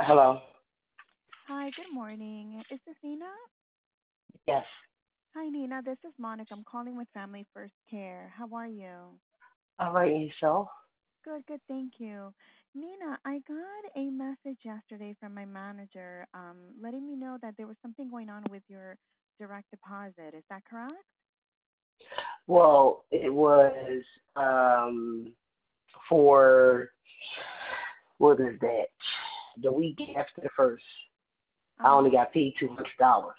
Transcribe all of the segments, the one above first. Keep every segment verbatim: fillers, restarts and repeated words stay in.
Hello. Hi, good morning. Is this Nina? Yes. Hi, Nina. This is Monica. I'm calling with Family First Care. How are you? All right, yourself. Good, good. Thank you. Nina, I got a message yesterday from my manager um, letting me know that there was something going on with your direct deposit. Is that correct? Well, it was um for what is that? The week after the first. I Uh-huh. only got paid two hundred dollars,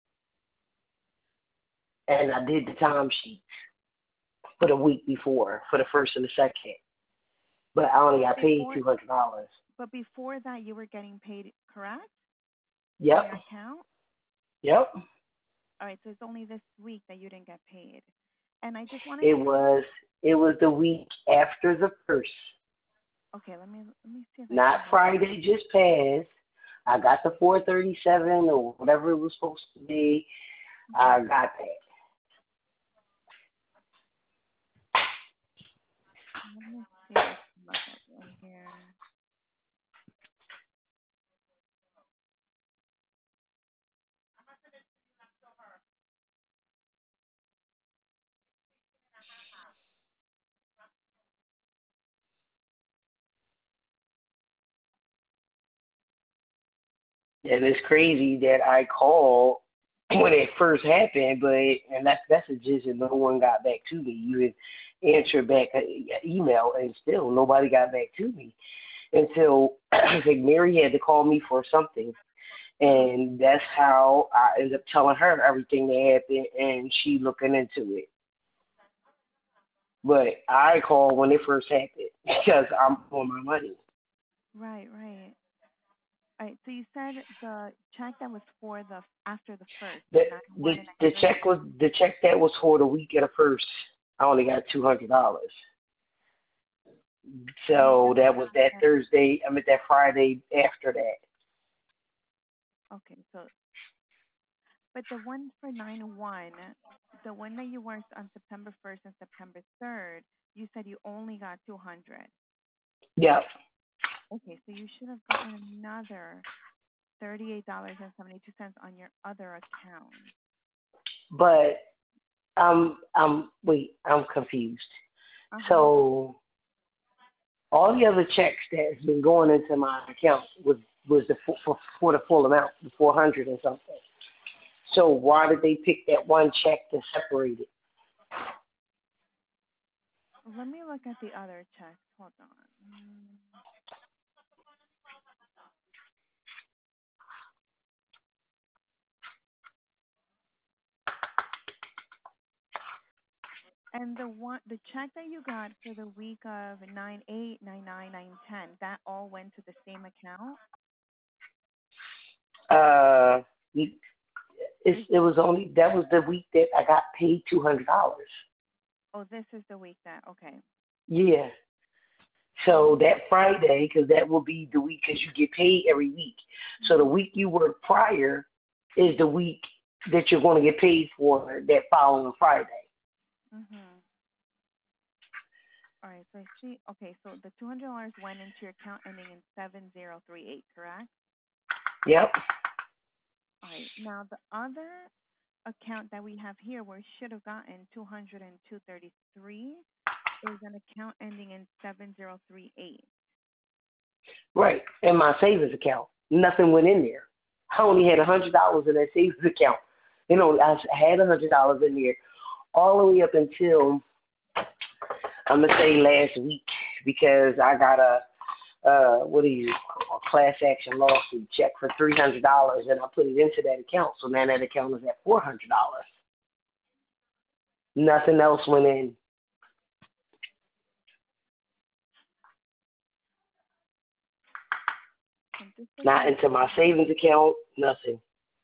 and I did the time sheet for the week before for the first and the second, but I only But got paid before, two hundred dollars. but before that, you were getting paid, correct? On Yep. your account? Yep. All right, so it's only this week that you didn't get paid. And I just wanted It to confirm. was it was the week after the first, Okay, let me let me see if I not can look. Friday just passed. I got the four thirty seven or whatever it was supposed to be. I Mhm. got that. Let me see if I can look at it here. And it's crazy that I called when it first happened, but and left messages and no one got back to me. Even answered back an email and still nobody got back to me until I think Mary had to call me for something. Uh-huh. And that's how I ended up telling her everything that happened and she looking into it. But I called when it first happened because I'm on my money. Right, right. All right. So you said the check that was for the after the first, The the nine the one and nine the two. check was the check that was for the week of the first. I only got two hundred dollars. You So just that was that got Thursday. I mean that Friday after that. okay. So, but the one for nine one, the one that you worked on September first and September third, you said you only got two hundred. Yep. Okay, so you should have gotten another thirty-eight dollars and seventy-two cents on your other account. But I'm I'm wait, I'm confused. Uh huh. So all the other checks that's been going into my account was was the for, for, for the full amount, the four hundred and something. So why did they pick that one check to separate it? Let me look at the other checks. Hold on. Mm. And the one, the check that you got for the week of nine eight, nine nine, nine ten, that all went to the same account. Uh, it, Is it was only that was the week that I got paid two hundred dollars. oh, this is the week that okay. Yeah. Let So me that Friday, because that will be the week, because you get paid every week. So the mhm. week you work prior is the week that you're going to get paid for that following Friday. Mhm. All right, so I see. Okay, so the two hundred dollars went into your account ending in seven zero three eight, correct? Yep. All right. Now the other account that we have here, where you should have gotten two hundred and two thirty three, is an account ending in seven zero three eight. Right. In my savings account, nothing went in there. I only had a hundred dollars in that savings account. You know, I had a hundred dollars in there all the way up until I'm gonna say last week because I got a uh what do you a class action lawsuit check for three hundred dollars and I put it into that account. So now that account is at four hundred dollars. Nothing else went in. I'm just Not looking. into my savings account, nothing.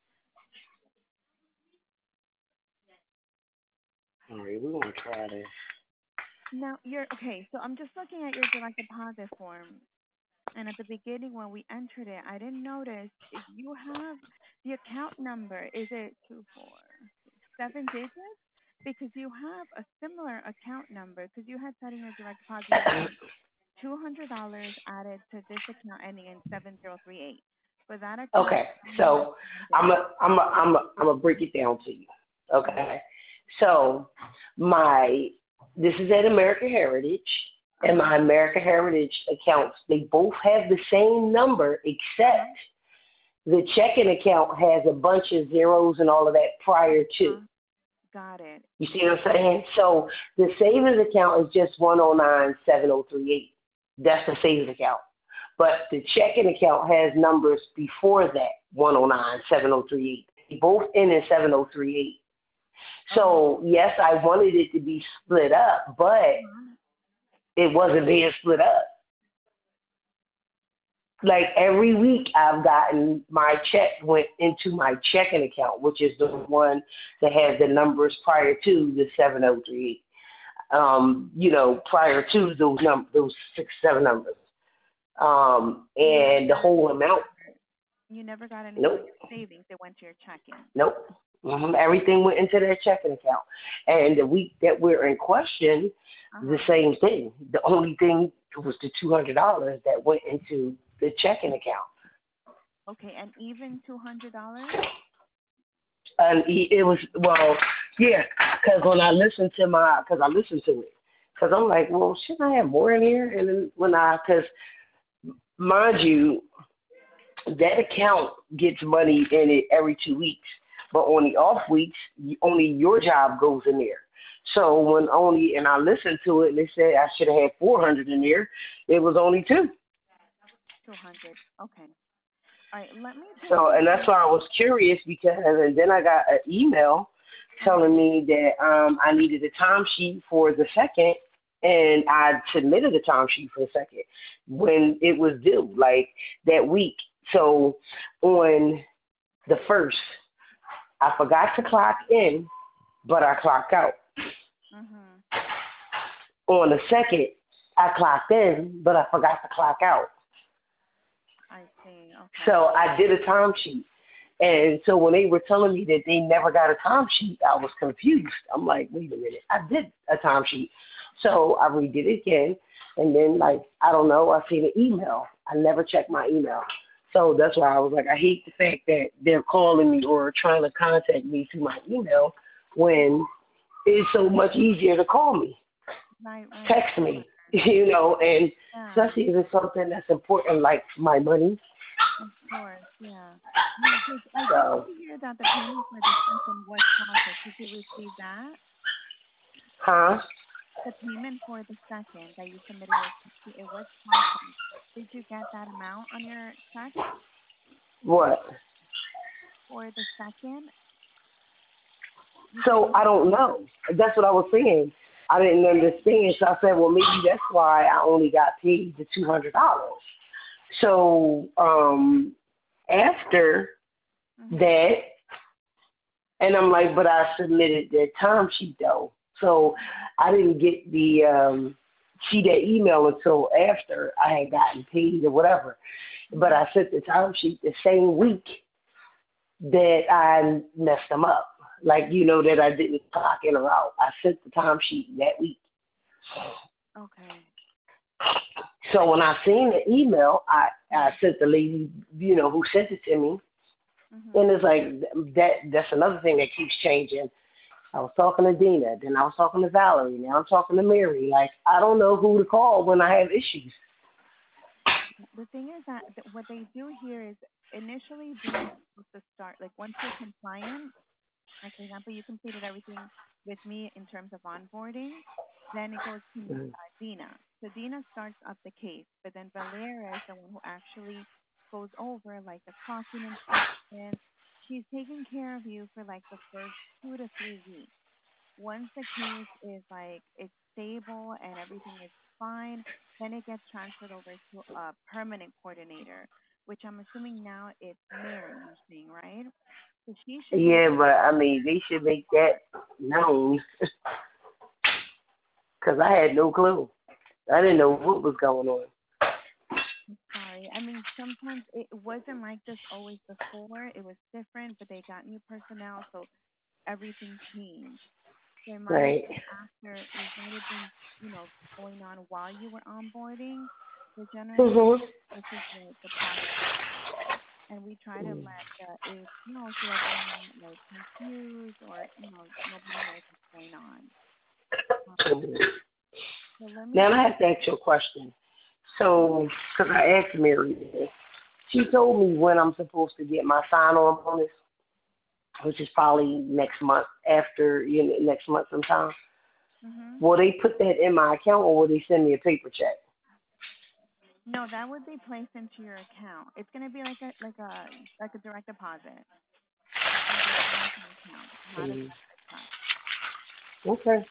All right, we're gonna try this. Now you're okay. So I'm just looking at your direct deposit form, and at the beginning when we entered it, I didn't notice if you have the account number. Is it two four seven digits? Because you have a similar account number. Because you had said in your direct deposit you had two hundred dollars added to this account ending in seven zero three eight. For that account, Okay, I only have so I'm a, I'm a, I'm a, I'm gonna break it down to you. uh Okay, so my this is at American Heritage, and huh, my American Heritage accounts they both have the same number, uh except the checking account has a bunch of zeros and all of that prior to. huh, got it. You see what I'm saying? So the savings account is just one oh nine seven oh three eight. That's the savings account. But the checking account has numbers before that, one oh nine seven oh three eight. They both end in seven oh three eight. Oh, So yes, I wanted it to be split up, but uh-huh. it wasn't being split up. Like every week I've gotten my check went into my checking account, which is the one that has the numbers prior to the seven oh three eight. Um, you know, prior to those num those six seven numbers. Um, You never and the got whole amount, you never got any from nope, your savings. It went to your checking. nope. hmm Everything went into their checking account. And the week that we're in question, Uh the huh. same thing. The only thing was the two hundred dollars that went into the checking account. Okay, and even two hundred dollars. And he, it was well, yeah, because when I listened to my, because I listened to it, because I'm like, well, shouldn't I have more in here? And then when I, because mind you, that account gets money in it every two weeks, but on the off weeks, only your job goes in there. So when only, and I listened to it, and they said I should have had four hundred in there. It was only two. Two hundred. Okay. All right. Let me take So, a and that's look. why I was curious because, and then I got an email Uh huh. telling me that um, I needed a timesheet for the second, and I submitted a timesheet for the second when it was due, like that week. So on the first, I forgot to clock in, but I clocked out. Mhm. On the second, I clocked in, but I forgot to clock out. I see. Okay. So I did a timesheet. And so when they were telling me that they never got a timesheet, I was confused. I'm like, wait a minute, I did a timesheet. So I redid it again, and then like I don't know, I seen an email. I never checked my email, so that's why I was like, I hate the fact that they're calling me or trying to contact me through my email when it's so much easier to call me, Right. Right. text me, you know, and Yeah. especially if it's something that's important like my money. Of course. Yeah. No, 'cause I did So, see here that the payment for the second was processed. Did you receive that? huh? The payment for the second that you submitted your check to, it was processed. Did you get that amount on your check What? for the second? You So submitted. I don't know. That's what I was saying. I didn't understand. So I said, well, maybe that's why I only got paid the two hundred dollars. So um, after Mhm. that, and I'm like, but I submitted the timesheet though, so I didn't get the um, see that email until after I had gotten paid or whatever. But Mhm. I sent the timesheet the same week that I messed them up. Like, you know, that I didn't clock in or out. I sent the timesheet that week. Okay. So when I seen the email, I, I Mhm. sent the lady, you know, who sent it to me. Mhm. And it's like, that. that's another thing that keeps changing. I was talking to Dina, then I was talking to Valerie, now I'm talking to Mary. Like, I don't know who to call when I have issues. The thing is that th- what they do here is initially Dina is supposed to start like once you're compliant. Like for example, you completed everything with me in terms of onboarding, then it goes to Mhm. uh, Dina. So Dina starts up the case, but then Valeria is the one who actually goes over like the clocking instructions. She's taking care of you for like the first two to three weeks. Once the case is like it's stable and everything is fine, then it gets transferred over to a permanent coordinator, which I'm assuming now it's Mary, you're saying, right? So she should be Yeah, but I mean, they should make that known because I had no clue. I didn't know what was going on. sorry. I mean, sometimes it wasn't like this always before. It was different, but they got new personnel, so everything changed. So it might have Right. been after, it might have been, you know, going on while you were onboarding. So generally, Mhm. this is the, the process. And we try to let the aides know so that they're not like confused or, you know, nobody knows what's going on. Um, so let me Now just, I have to ask you a question. So, because I asked Mary this, she told me when I'm supposed to get my sign-on bonus, which is probably next month after you know next month sometime. hmm Will they put that in my account or will they send me a paper check? no, that would be placed into your account. It's gonna be like a like a like a direct deposit. It's gonna go right into your account, not a Mm. debit check. Okay.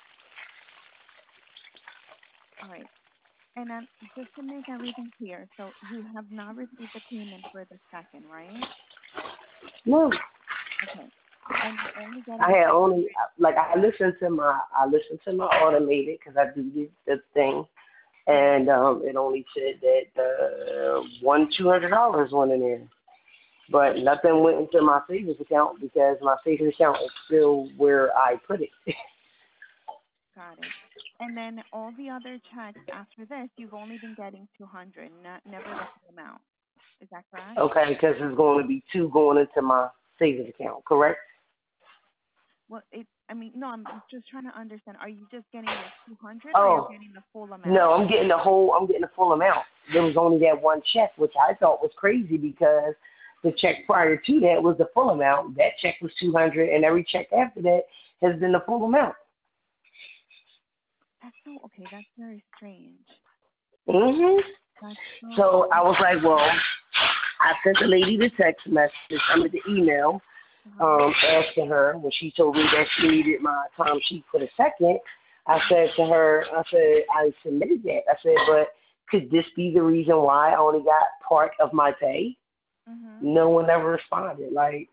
All right. And then just to make everything clear, so you have not received the payment for the second, right? No, Okay. And you're only I getting had only like I listened to my I listened to my automated because I do this, this thing, mhm. and um, it only said that uh, one two hundred dollars went in there, but nothing went into my savings account because my savings account is still where I put it. Got it. And then all the other checks after this, you've only been getting two hundred, not never the full amount. Is that correct? Okay, because it's going to be two going into my savings account, correct? Well, it. I mean, no. I'm just trying to understand. Are you just getting like two hundred, or you're Oh, getting the full amount? no, I'm getting the whole, I'm getting the full amount. There was only that one check, which I thought was crazy because the check prior to that was the full amount. That check was two hundred, and every check after that has been the full amount. That's so okay. That's very strange. Mhm. That's so So I was strange. like, well, I sent the lady the text message, I mean the email, Uh huh. um, asking her when she told me that she needed my time sheet for the second. I said to her, I said I submitted that. I said, but could this be the reason why I only got part of my pay? Mhm. No one ever responded. Like,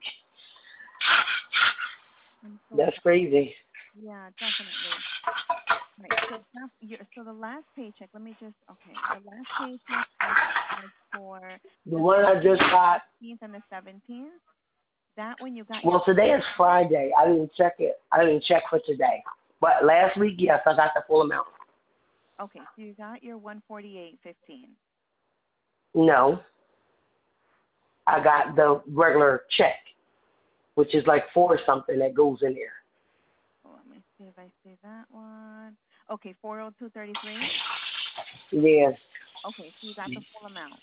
I'm so that's sorry. crazy. Yeah, definitely. Right. So that's your, so the last paycheck. Let me just okay. The last paycheck was, was for The the one I just got, sixteenth and the seventeenth. That when you got your well, today is Friday. I didn't check it. I didn't check for today. But last week, yes, I got the full amount. okay. So you got your one forty eight fifteen. No, I got the regular check, which is like four something that goes in there. Oh, let me see if I see that one. Okay, four oh two thirty three. Yeah, Okay, so you got the full amount.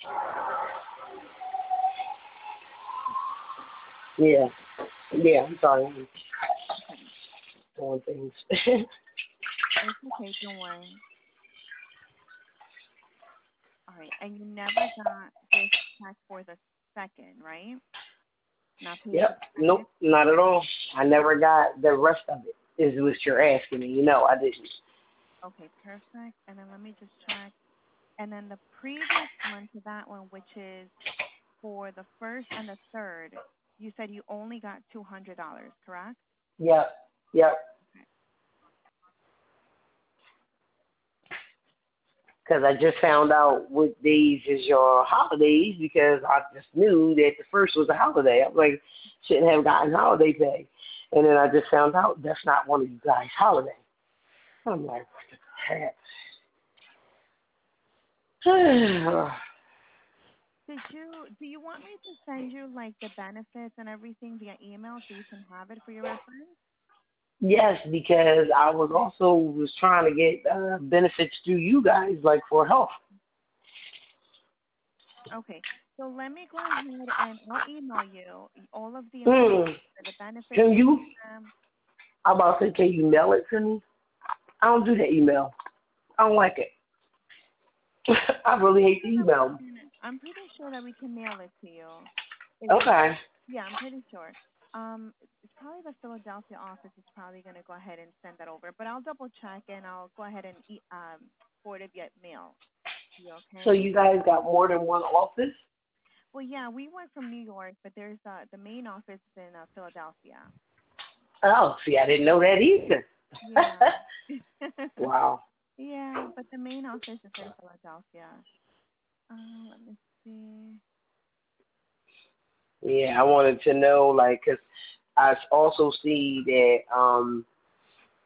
yeah, yeah. I'm sorry, I'm Okay, doing things. it's okay. Don't worry. All right, and you never got this check for the second, right? Not paid for Yep. the second. Nope. Not at all. I never got the rest of it. Is what you're asking me? You know, I didn't. Okay, perfect. And then let me just check. And then the previous one to that one, which is for the first and the third, you said you only got two hundred dollars, correct? Yep. Yep. Okay. Because I just found out what days is your holidays because I just knew that the first was a holiday. I was like, shouldn't have gotten holiday pay. And then I just found out that's not one of you guys' holidays. I'm like, what the heck? Did you do you want me to send you like the benefits and everything via email so you can have it for your reference? Yes, because I was also was trying to get uh, benefits through you guys, like for health. Okay. So let me go ahead and I'll email you all of the information Hmm. for the benefits Can you? program. I'm about to say, can you mail it to me? I don't do the email. I don't like it. I really hate the Sure that we email. can, I'm pretty sure that we can mail it to you. It's just, Okay. yeah, I'm pretty sure. Um, it's probably the Philadelphia office is probably going to go ahead and send that over, but I'll double check and I'll go ahead and e- um, forward it via mail. You So okay? you guys got more than one office? Well, yeah, we went from New York, but there's uh, the main office in uh, Philadelphia. Oh, see, I didn't know that either. Yeah. Wow. Yeah, but the main office is in Philadelphia. Uh, let me see. Yeah, I wanted to know, like, 'cause I also see that um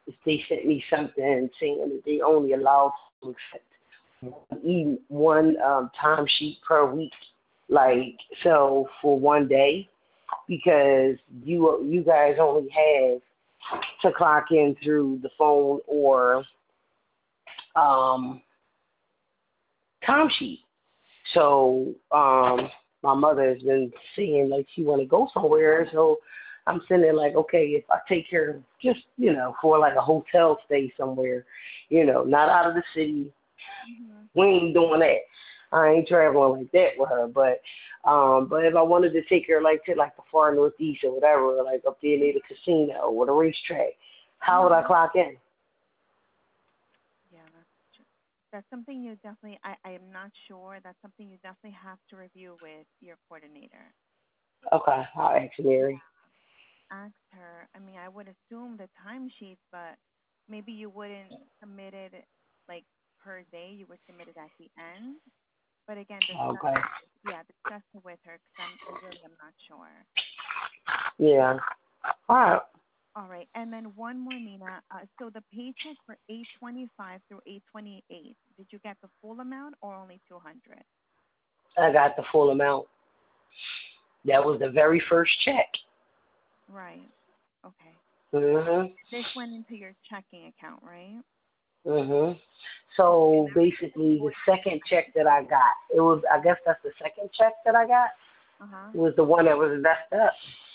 they sent me something saying that they only allowed to accept one, one um, timesheet per week, like so for one day, because you you guys only have to clock in through the phone or um, timesheet. So um, my mother has been saying like she want to go somewhere, so I'm sitting there like, okay, if I take her just you know for like a hotel stay somewhere, you know, not out of the city, Mhm. we ain't doing that. I ain't traveling like that with her, but um, but if I wanted to take her like to like the far northeast or whatever, like up there near the casino or the racetrack, how would I Mhm. clock in? Yeah, that's true. That's something you definitely. I I am not sure. That's something you definitely have to review with your coordinator. Okay, I'll ask Mary. Ask her. I mean, I would assume the timesheets, but maybe you wouldn't submit it like per day. You would submit it at the end. But again, discuss. Okay. Yeah, discuss it with her because I'm I really am not sure. Yeah. All right. All right, and then one more, Nina. Uh, so the paycheck for eight twenty-five through eight twenty-eight, did you get the full amount or only two hundred? I got the full amount. That was the very first check. Right. Okay. Mhm. This went into your checking account, right? Mhm. Okay. So basically, the second check that I got, it was I guess that's the second check that I got. Uh huh. It was the one that was messed up.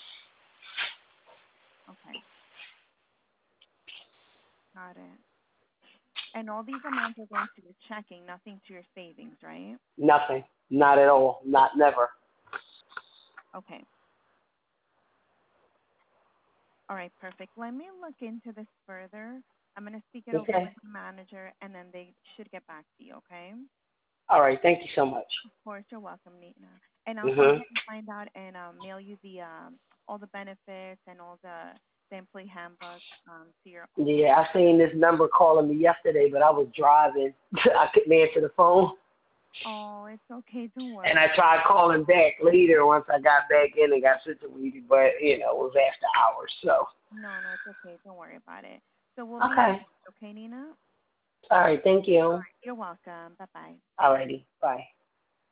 Okay. Got it. And all these amounts are going to your checking, nothing to your savings, right? Nothing. Not at all. Not never. Okay. All right. Perfect. Let me look into this further. I'm going to speak it over with Okay. the manager, and then they should get back to you. Okay? All right. Thank you so much. Of course, you're welcome, Nina. And I'll go Mhm. ahead and find out and um, mail you the um, all the benefits and all the the employee handbook um, to your own. Yeah, I seen this number calling me yesterday, but I was driving. I couldn't answer the phone. Oh, it's okay. Don't And worry. I tried calling back later once I got back in and got situated, but you know, it was after hours. So No, no, it's okay. Don't worry about it. So we'll be in okay. touch, okay, Nina? All right. Thank you. You're welcome. Bye bye. All righty. Bye.